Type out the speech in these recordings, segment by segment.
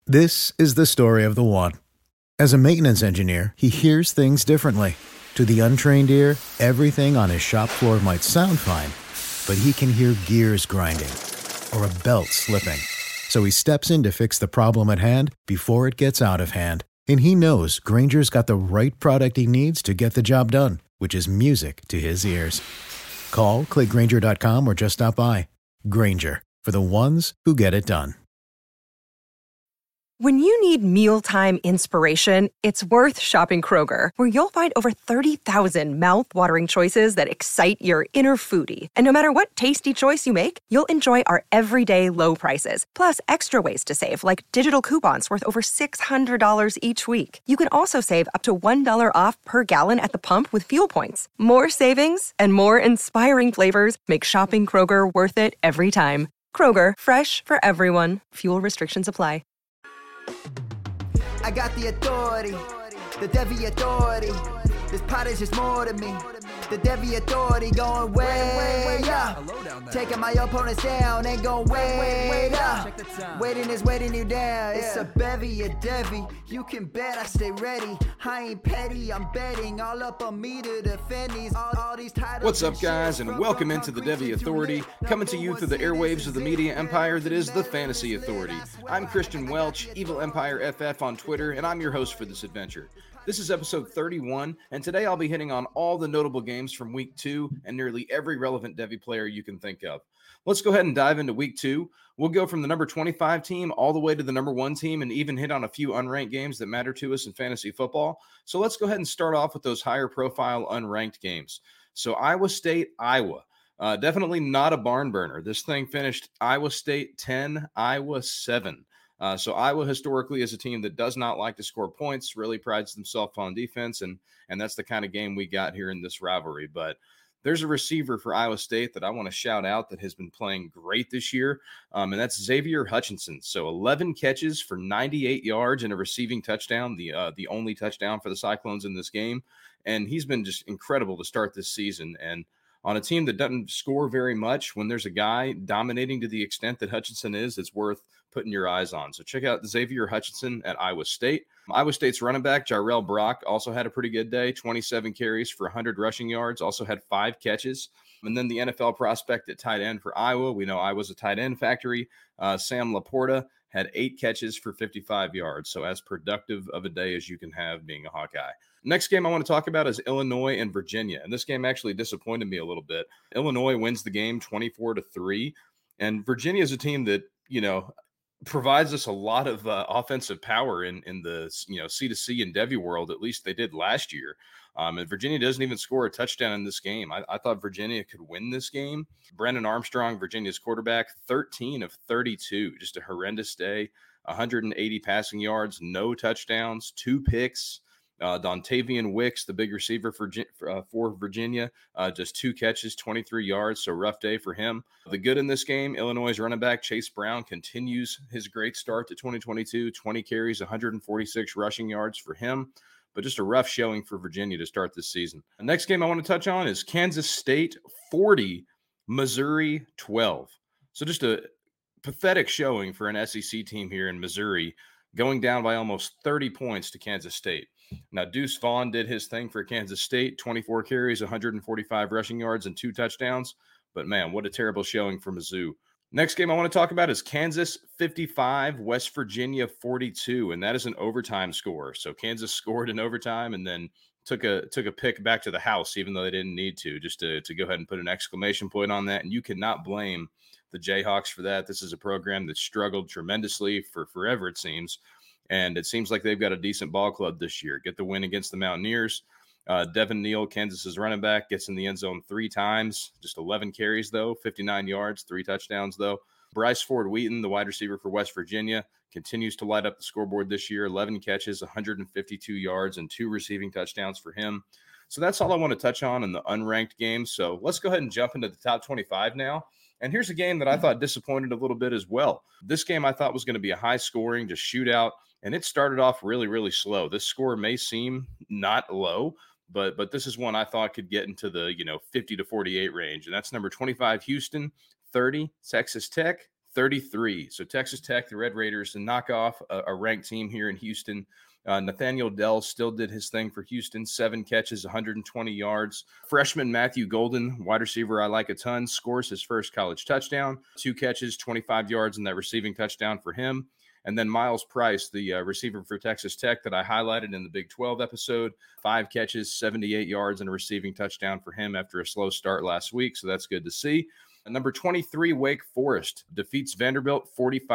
This is the story of the one. As a maintenance engineer, he hears things differently. To the untrained ear, everything on his shop floor might sound fine, but he can hear gears grinding or a belt slipping. So he steps in to fix the problem at hand before it gets out of hand. And he knows Grainger's got the right product he needs to get the job done, which is music to his ears. Call, click Grainger.com, or just stop by. Grainger, for the ones who get it done. When you need mealtime inspiration, it's worth shopping Kroger, where you'll find over 30,000 mouth-watering choices that excite your inner foodie. And no matter what tasty choice you make, you'll enjoy our everyday low prices, plus extra ways to save, like digital coupons worth over $600 each week. You can also save up to $1 off per gallon at the pump with fuel points. More savings and more inspiring flavors make shopping Kroger worth it every time. Kroger, fresh for everyone. Fuel restrictions apply. I got the authority, the Devi authority. This pot is just more to me. The Devi authority going way up. Taking my opponents down, ain't going way up. Waiting is waiting you down. It's a bevy, a Devi. You can bet I stay ready. I ain't petty, I'm betting all up on me to defend these all these titles. What's up, guys, and welcome into the Devi Authority, coming to you through the airwaves of the media empire that is the Fantasy Authority. I'm Christian Welch, Evil Empire FF on Twitter, and I'm your host for this adventure. This is episode 31, and today I'll be hitting on all the notable games from Week 2 and nearly every relevant Devi player you can think of. Let's go ahead and dive into Week 2. We'll go from the number 25 team all the way to the number 1 team and even hit on a few unranked games that matter to us in fantasy football. So let's go ahead and start off with those higher profile unranked games. So Iowa State, Iowa. Definitely not a barn burner. This thing finished Iowa State 10, Iowa 7. So Iowa historically is a team that does not like to score points, really prides themselves on defense, and that's the kind of game we got here in this rivalry. But there's a receiver for Iowa State that I want to shout out that has been playing great this year, and that's Xavier Hutchinson. So 11 catches for 98 yards and a receiving touchdown, the only touchdown for the Cyclones in this game. And he's been just incredible to start this season. And on a team that doesn't score very much, when there's a guy dominating to the extent that Hutchinson is, it's worth putting your eyes on. So check out Xavier Hutchinson at Iowa State. Iowa State's running back, Jarrell Brock, also had a pretty good day, 27 carries for 100 rushing yards, also had 5 catches. And then the NFL prospect at tight end for Iowa. We know Iowa's a tight end factory. Sam Laporta had 8 catches for 55 yards. So as productive of a day as you can have being a Hawkeye. Next game I want to talk about is Illinois and Virginia. And this game actually disappointed me a little bit. Illinois wins the game 24-3. And Virginia is a team that, provides us a lot of offensive power in the, C2C and Devi world. At least they did last year. And Virginia doesn't even score a touchdown in this game. I thought Virginia could win this game. Brennan Armstrong, Virginia's quarterback, 13 of 32. Just a horrendous day. 180 passing yards, no touchdowns, 2 picks. Dontavian Wicks, the big receiver for Virginia, just 2 catches, 23 yards, so rough day for him. The good in this game, Illinois' running back Chase Brown continues his great start to 2022, 20 carries, 146 rushing yards for him, but just a rough showing for Virginia to start this season. The next game I want to touch on is Kansas State 40, Missouri 12. So just a pathetic showing for an SEC team here in Missouri, going down by almost 30 points to Kansas State. Now, Deuce Vaughn did his thing for Kansas State, 24 carries, 145 rushing yards, and 2 touchdowns. But, man, what a terrible showing for Mizzou. Next game I want to talk about is Kansas 55, West Virginia 42, and that is an overtime score. So Kansas scored in overtime and then took a pick back to the house, even though they didn't need to, just to go ahead and put an exclamation point on that. And you cannot blame the Jayhawks for that. This is a program that struggled tremendously for forever, it seems. And it seems like they've got a decent ball club this year. Get the win against the Mountaineers. Devin Neal, Kansas's running back, gets in the end zone 3 times. Just 11 carries, though, 59 yards, 3 touchdowns, though. Bryce Ford-Wheaton, the wide receiver for West Virginia, continues to light up the scoreboard this year. 11 catches, 152 yards, and 2 receiving touchdowns for him. So that's all I want to touch on in the unranked games. So let's go ahead and jump into the top 25 now. And here's a game that I thought disappointed a little bit as well. This game I thought was going to be a high-scoring, just shootout. And it started off really, really slow. This score may seem not low, but this is one I thought could get into the 50 to 48 range. And that's number 25 Houston, 30 Texas Tech, 33. So Texas Tech, the Red Raiders, and knock off a ranked team here in Houston. Nathaniel Dell still did his thing for Houston, 7 catches, 120 yards. Freshman Matthew Golden, wide receiver I like a ton, scores his first college touchdown, 2 catches, 25 yards, and that receiving touchdown for him. And then Miles Price, the receiver for Texas Tech that I highlighted in the Big 12 episode, 5 catches, 78 yards, and a receiving touchdown for him after a slow start last week. So that's good to see. Number 23, Wake Forest defeats Vanderbilt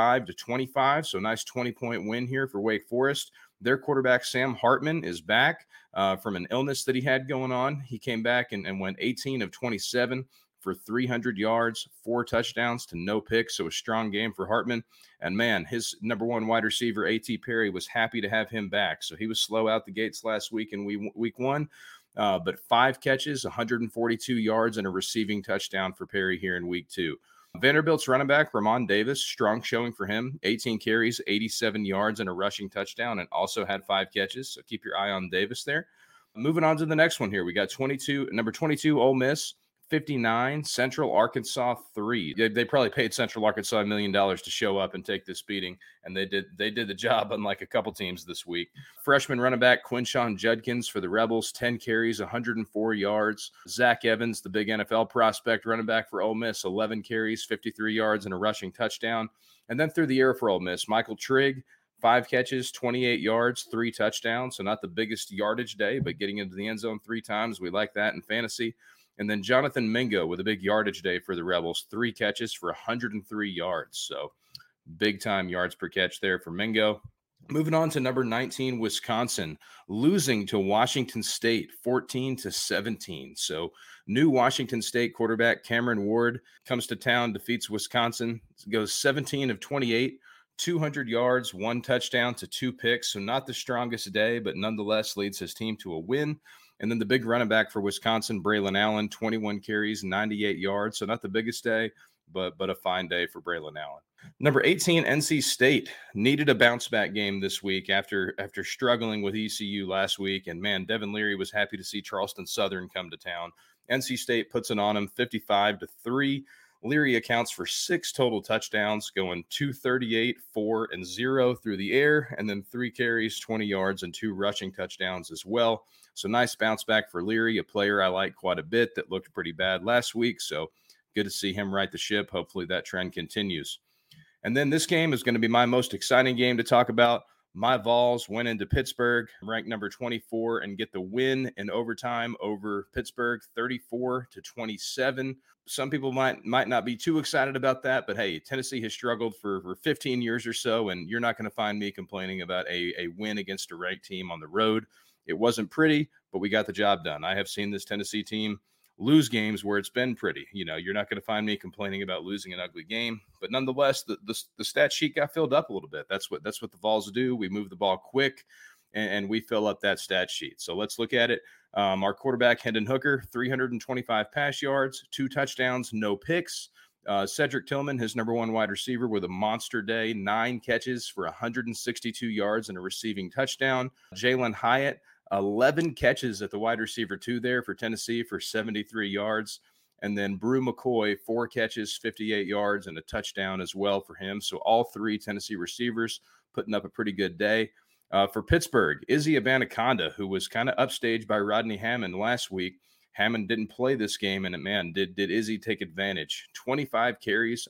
45-25. So nice 20-point win here for Wake Forest. Their quarterback, Sam Hartman, is back from an illness that he had going on. He came back and went 18 of 27 for 300 yards, 4 touchdowns to no picks. So a strong game for Hartman. And man, his number 1 wide receiver, A.T. Perry, was happy to have him back. So he was slow out the gates last week in week 1. But 5 catches, 142 yards, and a receiving touchdown for Perry here in week 2. Vanderbilt's running back, Ramon Davis, strong showing for him. 18 carries, 87 yards, and a rushing touchdown, and also had 5 catches. So keep your eye on Davis there. Moving on to the next one here. We got number 22, Ole Miss, 59, Central Arkansas 3. They probably paid Central Arkansas $1 million to show up and take this beating, and they did the job, unlike a couple teams this week. Freshman running back Quinshon Judkins for the Rebels, 10 carries, 104 yards. Zach Evans, the big NFL prospect running back for Ole Miss, 11 carries, 53 yards, and a rushing touchdown. And then through the air for Ole Miss, Michael Trigg, 5 catches, 28 yards, 3 touchdowns. So not the biggest yardage day, but getting into the end zone 3 times. We like that in fantasy. And then Jonathan Mingo with a big yardage day for the Rebels, 3 catches for 103 yards. So big-time yards per catch there for Mingo. Moving on to number 19, Wisconsin, losing to Washington State, 14-17. So new Washington State quarterback Cameron Ward comes to town, defeats Wisconsin, goes 17 of 28, 200 yards, 1 touchdown to 2 picks. So not the strongest day, but nonetheless leads his team to a win. And then the big running back for Wisconsin, Braylon Allen, 21 carries, 98 yards. So not the biggest day, but a fine day for Braylon Allen. Number 18, NC State needed a bounce back game this week after struggling with ECU last week. And man, Devin Leary was happy to see Charleston Southern come to town. NC State puts it on him 55-3. Leary accounts for 6 total touchdowns, going 238, 4, and 0 through the air, and then 3 carries, 20 yards, and 2 rushing touchdowns as well. So nice bounce back for Leary, a player I like quite a bit that looked pretty bad last week. So good to see him right the ship. Hopefully that trend continues. And then this game is going to be my most exciting game to talk about. My Vols went into Pittsburgh, ranked number 24, and get the win in overtime over Pittsburgh, 34-27. Some people might not be too excited about that, but hey, Tennessee has struggled for 15 years or so, and you're not going to find me complaining about a win against a ranked team on the road. It wasn't pretty, but we got the job done. I have seen this Tennessee team lose games where it's been pretty. You know, you're not going to find me complaining about losing an ugly game, but nonetheless, the stat sheet got filled up a little bit. That's what the Vols do. We move the ball quick, and we fill up that stat sheet. So let's look at it. Our quarterback, Hendon Hooker, 325 pass yards, 2 touchdowns, no picks. Cedric Tillman, his number 1 wide receiver, with a monster day, 9 catches for 162 yards and a receiving touchdown. Jalen Hyatt, 11 catches at the wide receiver 2 there for Tennessee for 73 yards. And then Brew McCoy, 4 catches, 58 yards, and a touchdown as well for him. So all 3 Tennessee receivers putting up a pretty good day. For Pittsburgh, Izzy Abanikanda, who was kind of upstaged by Rodney Hammond last week. Hammond didn't play this game, and man, did Izzy take advantage. 25 carries,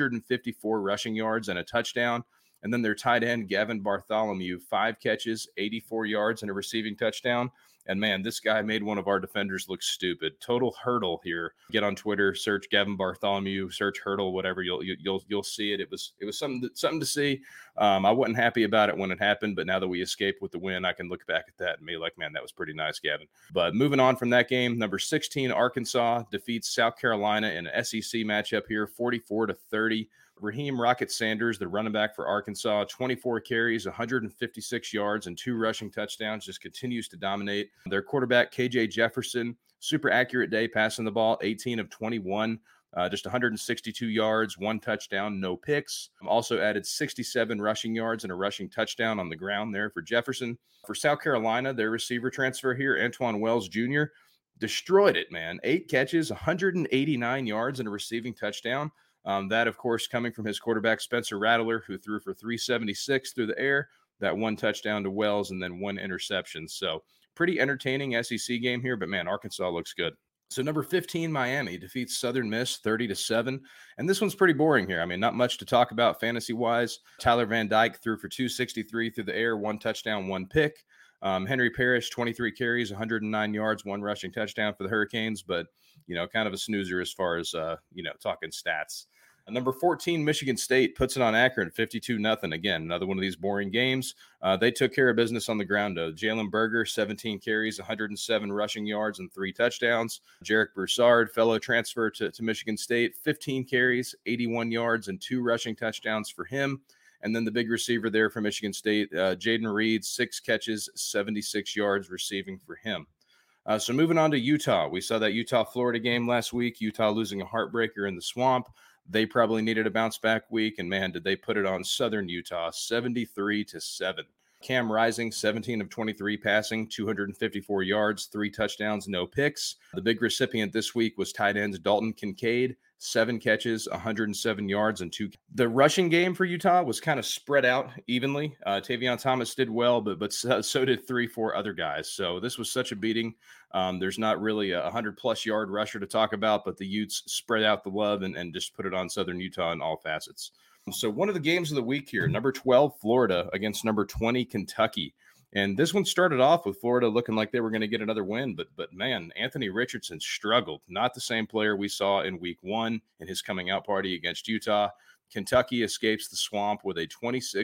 154 rushing yards, and a touchdown. And then their tight end, Gavin Bartholomew, 5 catches, 84 yards, and a receiving touchdown. And man, this guy made one of our defenders look stupid. Total hurdle here. Get on Twitter, search Gavin Bartholomew, search hurdle, whatever. You'll see it. It was something to see. I wasn't happy about it when it happened, but now that we escaped with the win, I can look back at that and be like, man, that was pretty nice, Gavin. But moving on from that game, number 16, Arkansas defeats South Carolina in an SEC matchup here, 44-30. Raheem Rocket Sanders, the running back for Arkansas, 24 carries, 156 yards, and 2 rushing touchdowns, just continues to dominate. Their quarterback, KJ Jefferson, super accurate day passing the ball, 18 of 21, just 162 yards, 1 touchdown, no picks. Also added 67 rushing yards and a rushing touchdown on the ground there for Jefferson. For South Carolina, their receiver transfer here, Antoine Wells Jr., destroyed it, man. 8 catches, 189 yards, and a receiving touchdown. That, of course, coming from his quarterback, Spencer Rattler, who threw for 376 through the air, that one touchdown to Wells, and then one interception. So pretty entertaining SEC game here, but man, Arkansas looks good. So number 15, Miami defeats Southern Miss 30-7. And this one's pretty boring here. I mean, not much to talk about fantasy-wise. Tyler Van Dyke threw for 263 through the air, one touchdown, one pick. Henry Parrish, 23 carries, 109 yards, one rushing touchdown for the Hurricanes, but, kind of a snoozer as far as, talking stats. Number 14, Michigan State puts it on Akron, 52-0. Again, another one of these boring games. They took care of business on the ground, though. Jalen Berger, 17 carries, 107 rushing yards, and 3 touchdowns. Jarek Broussard, fellow transfer to Michigan State, 15 carries, 81 yards, and 2 rushing touchdowns for him. And then the big receiver there for Michigan State, Jaden Reed, 6 catches, 76 yards receiving for him. So moving on to Utah. We saw that Utah-Florida game last week. Utah losing a heartbreaker in the swamp. They probably needed a bounce-back week, and, man, did they put it on Southern Utah, 73-7. Cam Rising, 17 of 23 passing, 254 yards, 3 touchdowns, no picks. The big recipient this week was tight end Dalton Kincaid, 7 catches, 107 yards, and 2. The rushing game for Utah was kind of spread out evenly. Tavion Thomas did well, but so did 3-4 other guys. So this was such a beating. There's not really a 100-plus yard rusher to talk about, but the Utes spread out the love and just put it on Southern Utah in all facets. So one of the games of the week here, number 12, Florida against number 20, Kentucky. And this one started off with Florida looking like they were going to get another win, but man, Anthony Richardson struggled. Not the same player we saw in week 1 in his coming out party against Utah. Kentucky escapes the swamp with a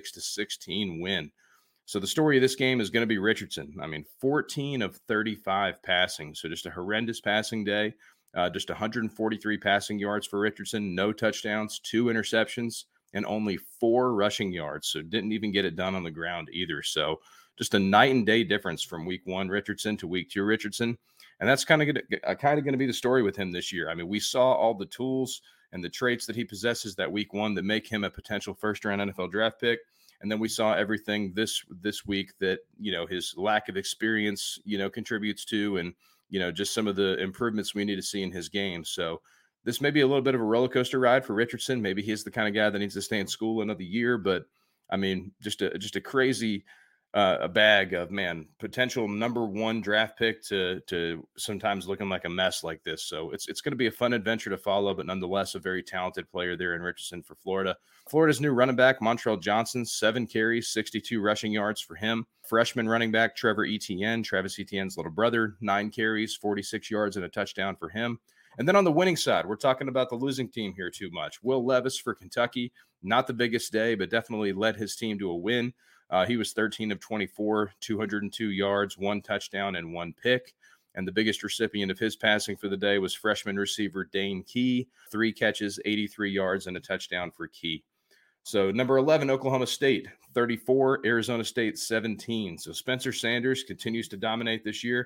26-16 win. So the story of this game is going to be Richardson. I mean, 14 of 35 passing, so just a horrendous passing day. Just 143 passing yards for Richardson, no touchdowns, 2 interceptions, and only 4 rushing yards. So didn't even get it done on the ground either. So just a night and day difference from week 1 Richardson to week 2 Richardson. And that's kind of going to be the story with him this year. I mean, we saw all the tools and the traits that he possesses that week 1 that make him a potential first-round NFL draft pick. And then we saw everything this week that, his lack of experience, contributes to, and, just some of the improvements we need to see in his game. So this may be a little bit of a roller coaster ride for Richardson. Maybe he's the kind of guy that needs to stay in school another year, but I mean, just a crazy a bag of, man, potential number 1 draft pick to sometimes looking like a mess like this. So it's going to be a fun adventure to follow, but nonetheless, a very talented player there in Richardson for Florida. Florida's new running back, Montrell Johnson, 7 carries, 62 rushing yards for him. Freshman running back, Trevor Etienne, Travis Etienne's little brother, 9 carries, 46 yards, and a touchdown for him. And then on the winning side, we're talking about the losing team here too much. Will Levis for Kentucky, not the biggest day, but definitely led his team to a win. He was 13 of 24, 202 yards, 1 touchdown, and 1 pick. And the biggest recipient of his passing for the day was freshman receiver Dane Key, 3 catches, 83 yards, and a touchdown for Key. So number 11, Oklahoma State, 34, Arizona State, 17. So Spencer Sanders continues to dominate this year,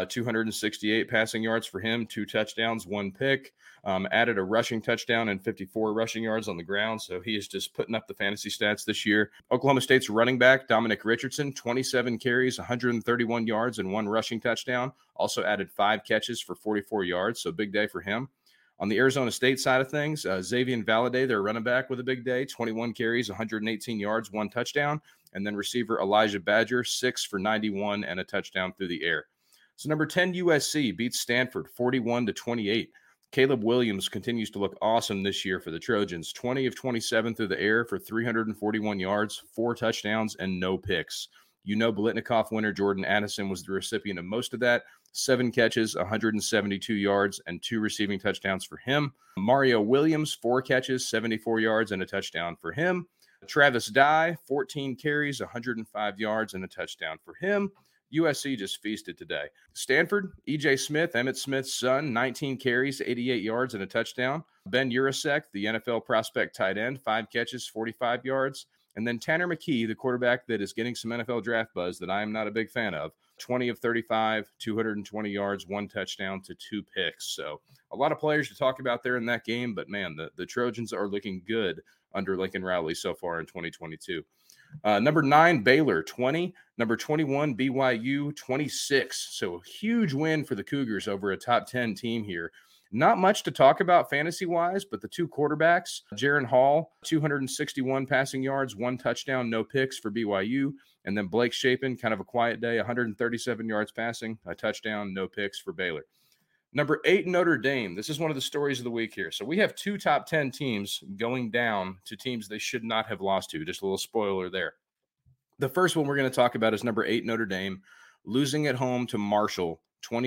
268 passing yards for him, 2 touchdowns, 1 pick, added a rushing touchdown and 54 rushing yards on the ground. So he is just putting up the fantasy stats this year. Oklahoma State's running back, Dominic Richardson, 27 carries, 131 yards, and 1 rushing touchdown. Also added 5 catches for 44 yards. So big day for him. On the Arizona State side of things, Xavier Valladay, their running back, with a big day, 21 carries, 118 yards, 1 touchdown. And then receiver Elijah Badger, 6 for 91 and a touchdown through the air. So number 10, USC beats Stanford 41-28. Caleb Williams continues to look awesome this year for the Trojans, 20 of 27 through the air for 341 yards, 4 touchdowns, and no picks. Biletnikoff winner Jordan Addison was the recipient of most of that. 7 catches, 172 yards, and 2 receiving touchdowns for him. Mario Williams, 4 catches, 74 yards, and a touchdown for him. Travis Dye, 14 carries, 105 yards, and a touchdown for him. USC just feasted today. Stanford, E.J. Smith, Emmitt Smith's son, 19 carries, 88 yards, and a touchdown. Ben Urasek, the NFL prospect tight end, 5 catches, 45 yards. And then Tanner McKee, the quarterback that is getting some NFL draft buzz that I am not a big fan of, 20 of 35, 220 yards, 1 touchdown to 2 picks. So a lot of players to talk about there in that game, but man, the Trojans are looking good under Lincoln Riley so far in 2022. Number 9, Baylor, 20. Number 21, BYU, 26. So a huge win for the Cougars over a top 10 team here. Not much to talk about fantasy-wise, but the two quarterbacks, Jaron Hall, 261 passing yards, 1 touchdown, no picks for BYU. And then Blake Shapen, kind of a quiet day, 137 yards passing, a touchdown, no picks for Baylor. Number 8, Notre Dame. This is one of the stories of the week here. So we have 2 top 10 teams going down to teams they should not have lost to. Just a little spoiler there. The first one we're going to talk about is number 8, Notre Dame, losing at home to Marshall,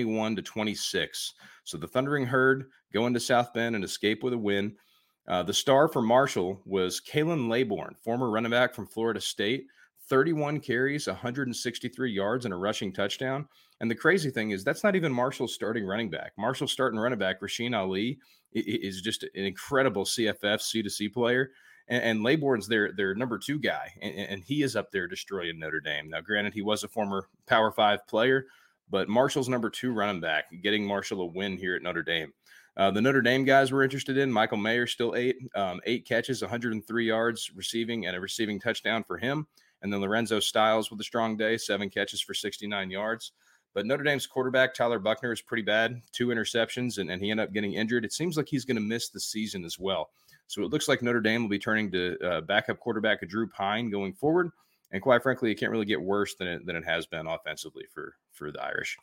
21-26. So the Thundering Herd go into South Bend and escape with a win. The star for Marshall was Kalen Laybourne, former running back from Florida State, 31 carries, 163 yards, and a rushing touchdown. And the crazy thing is that's not even Marshall's starting running back. Marshall's starting running back, Rasheen Ali, is just an incredible CFF C2C player. And Laybourne's their number 2 guy, and he is up there destroying Notre Dame. Now, granted, he was a former Power 5 player, but Marshall's number 2 running back, getting Marshall a win here at Notre Dame. The Notre Dame guys we're interested in, Michael Mayer still 8 catches, 103 yards receiving, and a receiving touchdown for him. And then Lorenzo Styles with a strong day, 7 catches for 69 yards. But Notre Dame's quarterback, Tyler Buchner, is pretty bad, 2 interceptions, and he ended up getting injured. It seems like he's going to miss the season as well. So it looks like Notre Dame will be turning to backup quarterback Drew Pine going forward. And quite frankly, it can't really get worse than it has been offensively for the Irish.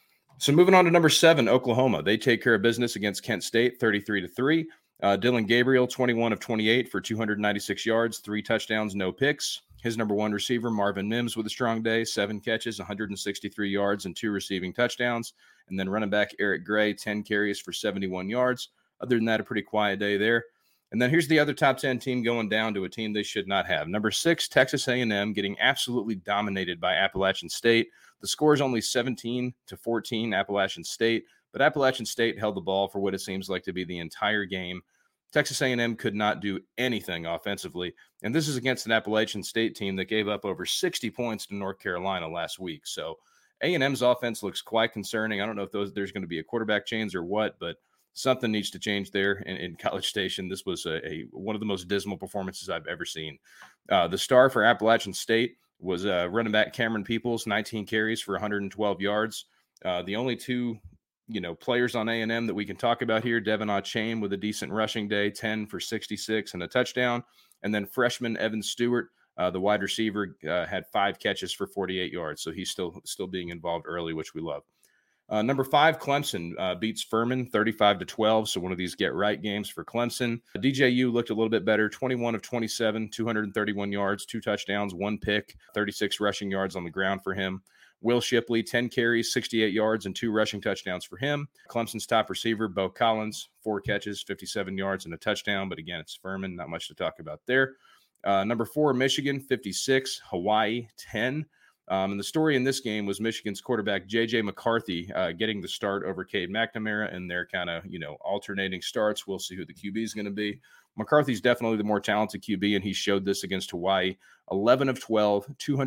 So moving on to number 7, Oklahoma. They take care of business against Kent State, 33-3. Dylan Gabriel, 21 of 28 for 296 yards, 3 touchdowns, no picks. His number 1 receiver, Marvin Mims, with a strong day, 7 catches, 163 yards, and 2 receiving touchdowns. And then running back Eric Gray, 10 carries for 71 yards. Other than that, a pretty quiet day there. And then here's the other top 10 team going down to a team they should not have. Number 6, Texas A&M, getting absolutely dominated by Appalachian State. The score is only 17-14 Appalachian State, but Appalachian State held the ball for what it seems like to be the entire game. Texas A&M could not do anything offensively, and this is against an Appalachian State team that gave up over 60 points to North Carolina last week. So A&M's offense looks quite concerning. I don't know if there's going to be a quarterback change or what, but something needs to change there in College Station. This was one of the most dismal performances I've ever seen. The star for Appalachian State was running back Cameron Peoples, 19 carries for 112 yards. The only 2 players on A&M that we can talk about here, Devin Achane with a decent rushing day, 10 for 66 and a touchdown. And then freshman Evan Stewart, the wide receiver, had 5 catches for 48 yards. So he's still being involved early, which we love. Number 5, Clemson beats Furman 35-12. So one of these get right games for Clemson. DJU looked a little bit better, 21 of 27, 231 yards, 2 touchdowns, 1 pick, 36 rushing yards on the ground for him. Will Shipley, 10 carries, 68 yards, and 2 rushing touchdowns for him. Clemson's top receiver, Bo Collins, 4 catches, 57 yards, and a touchdown. But again, it's Furman, not much to talk about there. Number 4, Michigan, 56, Hawaii, 10. And the story in this game was Michigan's quarterback, J.J. McCarthy, getting the start over Cade McNamara, and they're kind of, alternating starts. We'll see who the QB is going to be. McCarthy's definitely the more talented QB, and he showed this against Hawaii. 11 of 12,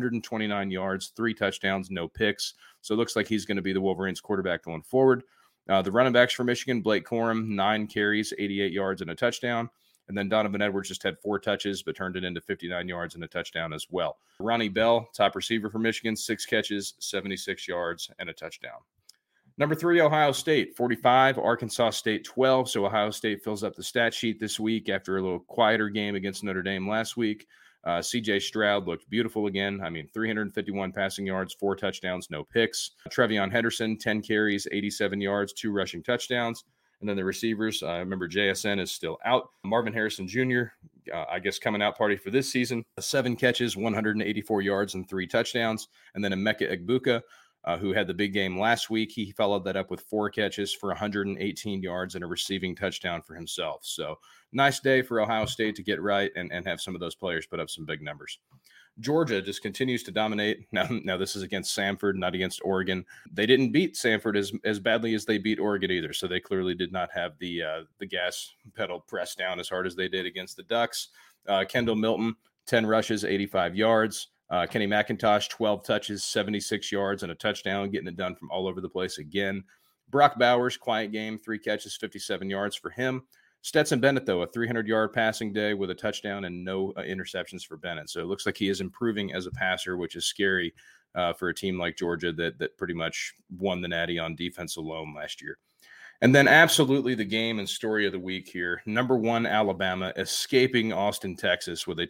229 yards, 3 touchdowns, no picks. So it looks like he's going to be the Wolverines quarterback going forward. The running backs for Michigan, Blake Corum, 9 carries, 88 yards, and a touchdown. And then Donovan Edwards just had 4 touches, but turned it into 59 yards and a touchdown as well. Ronnie Bell, top receiver for Michigan, 6 catches, 76 yards, and a touchdown. Number 3, Ohio State, 45, Arkansas State, 12. So Ohio State fills up the stat sheet this week after a little quieter game against Notre Dame last week. C.J. Stroud looked beautiful again. 351 passing yards, 4 touchdowns, no picks. Trevion Henderson, 10 carries, 87 yards, 2 rushing touchdowns. And then the receivers, remember JSN is still out. Marvin Harrison Jr., I guess coming out party for this season, 7 catches, 184 yards, and 3 touchdowns. And then Emeka Egbuka, who had the big game last week. He followed that up with 4 catches for 118 yards and a receiving touchdown for himself. So nice day for Ohio State to get right and have some of those players put up some big numbers. Georgia just continues to dominate. Now this is against Samford, not against Oregon. They didn't beat Samford as badly as they beat Oregon either, so they clearly did not have the gas pedal pressed down as hard as they did against the Ducks. Kendall Milton, 10 rushes, 85 yards. Kenny McIntosh, 12 touches, 76 yards, and a touchdown, getting it done from all over the place again. Brock Bowers, quiet game, 3 catches, 57 yards for him. Stetson Bennett, though, a 300-yard passing day with a touchdown and no interceptions for Bennett. So it looks like he is improving as a passer, which is scary for a team like Georgia that pretty much won the Natty on defense alone last year. And then absolutely the game and story of the week here. Number 1, Alabama escaping Austin, Texas with a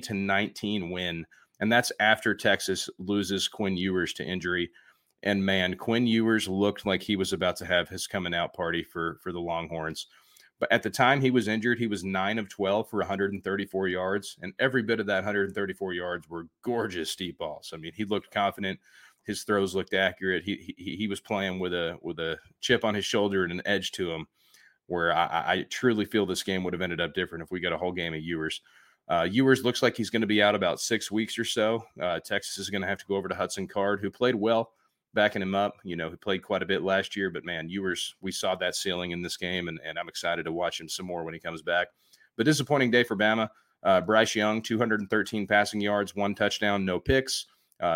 20-19 win. And that's after Texas loses Quinn Ewers to injury. And man, Quinn Ewers looked like he was about to have his coming out party for the Longhorns. But at the time he was injured, he was 9 of 12 for 134 yards. And every bit of that 134 yards were gorgeous deep balls. I mean, he looked confident. His throws looked accurate. He was playing with a chip on his shoulder and an edge to him, where I truly feel this game would have ended up different if we got a whole game of Ewers. Ewers looks like he's going to be out about 6 weeks or so. Texas is going to have to go over to Hudson Card, who played well, backing him up. He played quite a bit last year, but man, Ewers, we saw that ceiling in this game, and I'm excited to watch him some more when he comes back. But disappointing day for Bama. Bryce Young, 213 passing yards, 1 touchdown, no picks.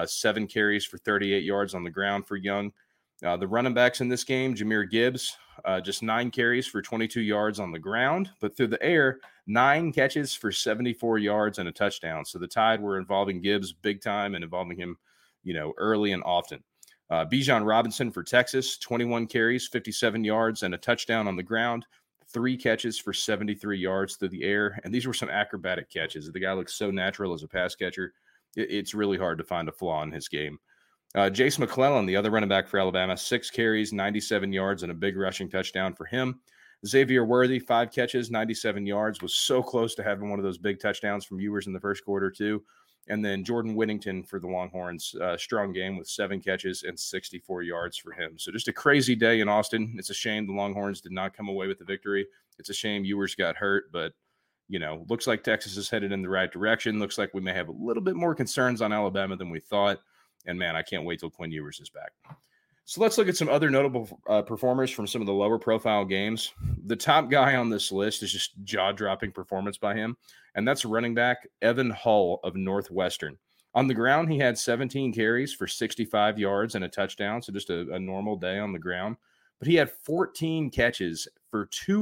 7 carries for 38 yards on the ground for Young. The running backs in this game, Jahmyr Gibbs, just 9 carries for 22 yards on the ground, but through the air, 9 catches for 74 yards and a touchdown. So the Tide were involving Gibbs big time and involving him, early and often. Bijan Robinson for Texas, 21 carries, 57 yards and a touchdown on the ground, 3 catches for 73 yards through the air. And these were some acrobatic catches. The guy looks so natural as a pass catcher. It's really hard to find a flaw in his game. Jace McClellan, the other running back for Alabama, 6 carries, 97 yards, and a big rushing touchdown for him. Xavier Worthy, 5 catches, 97 yards, was so close to having one of those big touchdowns from Ewers in the first quarter, too. And then Jordan Whittington for the Longhorns, strong game with 7 catches and 64 yards for him. So just a crazy day in Austin. It's a shame the Longhorns did not come away with the victory. It's a shame Ewers got hurt, but looks like Texas is headed in the right direction. Looks like we may have a little bit more concerns on Alabama than we thought. And, man, I can't wait till Quinn Ewers is back. So let's look at some other notable performers from some of the lower profile games. The top guy on this list is just jaw-dropping performance by him, and that's running back Evan Hull of Northwestern. On the ground, he had 17 carries for 65 yards and a touchdown, so just a normal day on the ground. But he had 14 catches for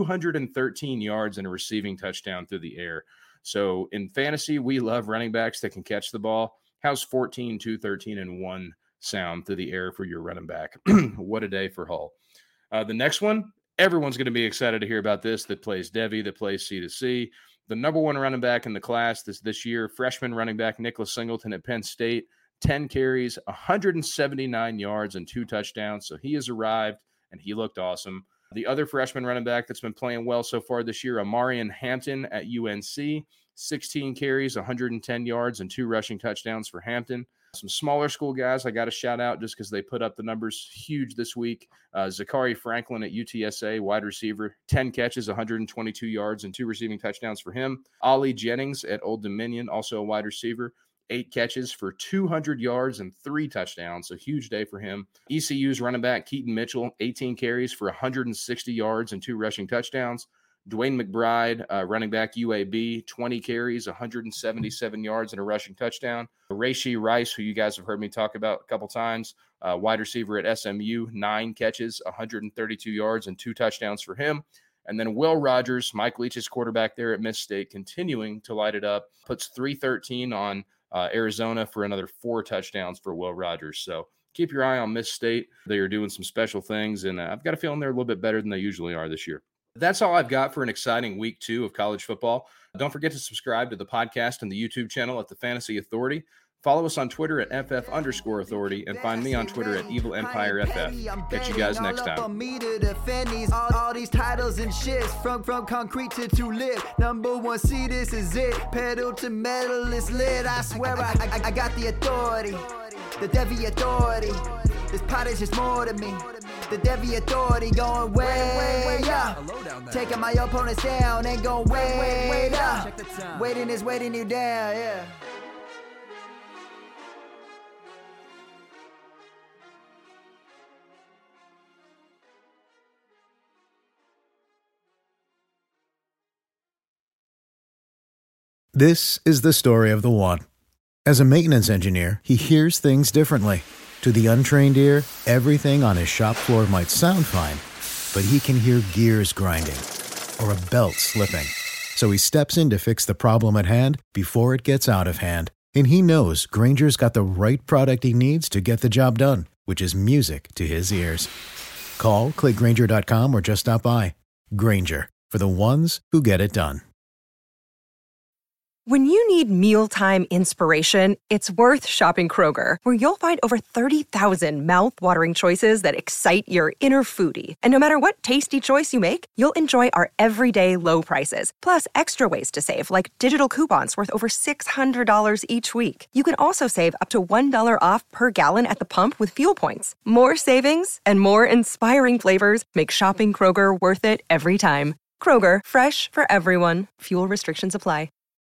213 yards and a receiving touchdown through the air. So in fantasy, we love running backs that can catch the ball. How's 14, 213, and 1 sound through the air for your running back? What a day for Hull. The next one, everyone's going to be excited to hear about this, that plays Devy, that plays C2C. The number 1 running back in the class this year, freshman running back Nicholas Singleton at Penn State, 10 carries, 179 yards, and 2 touchdowns. So he has arrived, and he looked awesome. The other freshman running back that's been playing well so far this year, Amarian Hampton at UNC, 16 carries, 110 yards, and 2 rushing touchdowns for Hampton. Some smaller school guys I got to shout out just because they put up the numbers huge this week. Zachary Franklin at UTSA, wide receiver, 10 catches, 122 yards, and 2 receiving touchdowns for him. Ollie Jennings at Old Dominion, also a wide receiver, 8 catches for 200 yards and 3 touchdowns. So huge day for him. ECU's running back Keaton Mitchell, 18 carries for 160 yards and 2 rushing touchdowns. Dwayne McBride, running back UAB, 20 carries, 177 yards and a rushing touchdown. Rashee Rice, who you guys have heard me talk about a couple times, wide receiver at SMU, 9 catches, 132 yards and 2 touchdowns for him. And then Will Rogers, Mike Leach's quarterback there at Miss State, continuing to light it up, puts 313 on Arizona for another 4 touchdowns for Will Rogers. So keep your eye on Miss State. They are doing some special things, and I've got a feeling they're a little bit better than they usually are this year. That's all I've got for an exciting week 2 of college football. Don't forget to subscribe to the podcast and the YouTube channel at The Fantasy Authority. Follow us on Twitter at FF_authority and find me on Twitter at Evil Empire FF. Catch you guys next time. All these titles and shits from concrete to tulip. Number 1 seed, this is it. Pedal to metal, it's lit. I swear I got the authority. The Devy Authority. This pot is just more to me. The Devy Authority going way up. Taking my opponents down and going way up. Waiting is waiting you down, yeah. This is the story of the one. As a maintenance engineer, he hears things differently. To the untrained ear, everything on his shop floor might sound fine, but he can hear gears grinding or a belt slipping. So he steps in to fix the problem at hand before it gets out of hand. And he knows Grainger's got the right product he needs to get the job done, which is music to his ears. Call, click Grainger.com, or just stop by. Grainger, for the ones who get it done. When you need mealtime inspiration, it's worth shopping Kroger, where you'll find over 30,000 mouth-watering choices that excite your inner foodie. And no matter what tasty choice you make, you'll enjoy our everyday low prices, plus extra ways to save, like digital coupons worth over $600 each week. You can also save up to $1 off per gallon at the pump with fuel points. More savings and more inspiring flavors make shopping Kroger worth it every time. Kroger, fresh for everyone. Fuel restrictions apply.